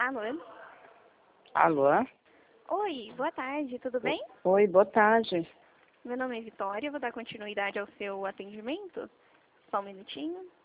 Alô? Alô? Oi, boa tarde, tudo bem? Oi, boa tarde. Meu nome é Vitória, vou dar continuidade ao seu atendimento. Só um minutinho.